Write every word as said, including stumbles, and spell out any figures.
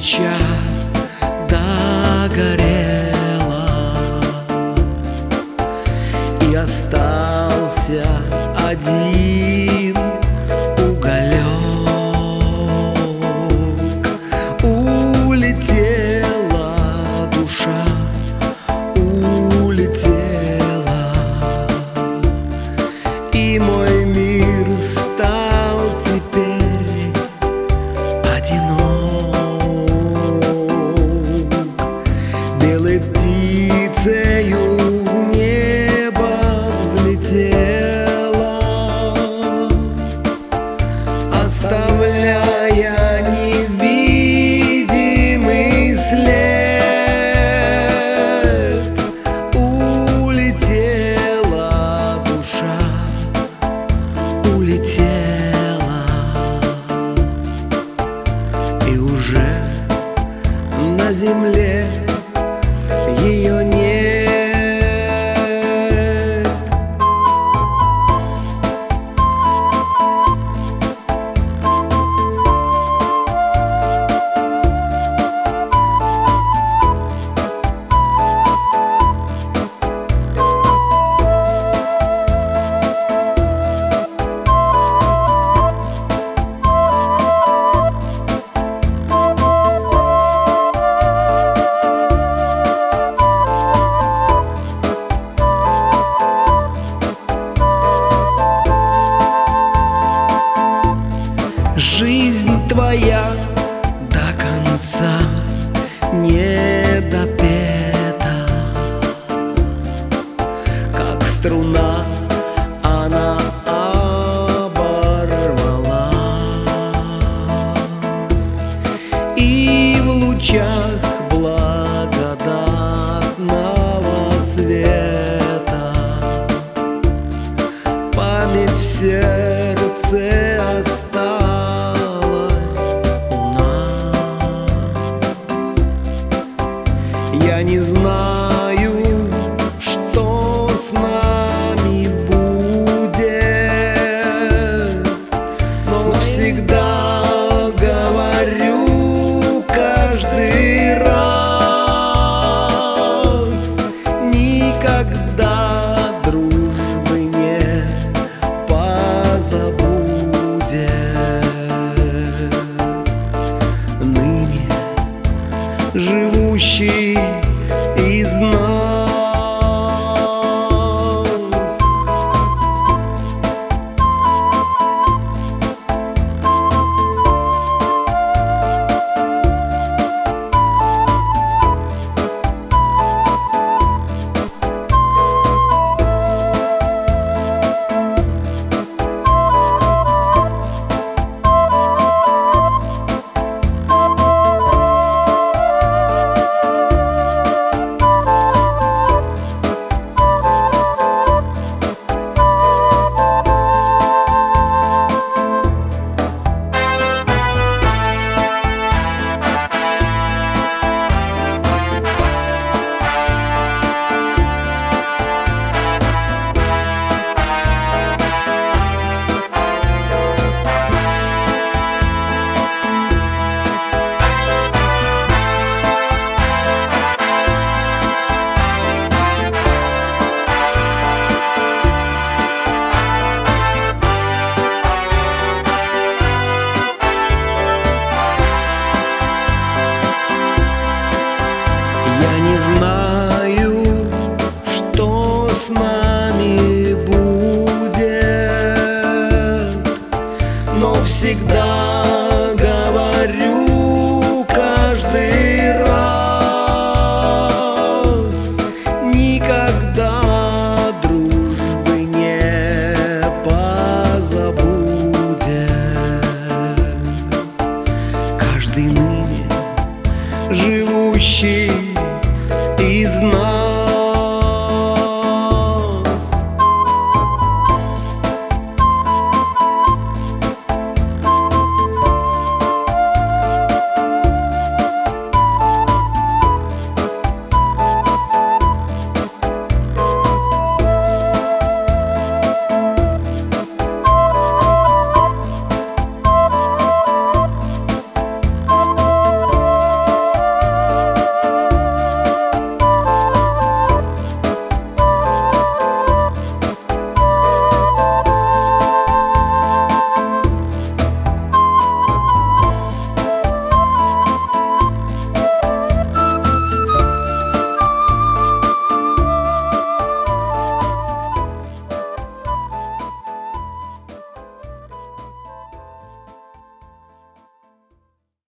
свеча догорела, и остался один уголек. Улетела душа, улетела, и мой мир стал теперь одинок. Белой птицею в небо взлетела, оставляя невидимый след. Улетела душа, улетела, и уже на земле ее нет. Жизнь твоя до конца не допета, как струна она оборвалась, и в лучах благодатного света память в сердце осталась. Я не знаю, что с нами будет, но всегда говорю каждый раз: никогда дружбы не позабудет. Ныне живущий из нас. Я не знаю, что с нами будет, но всегда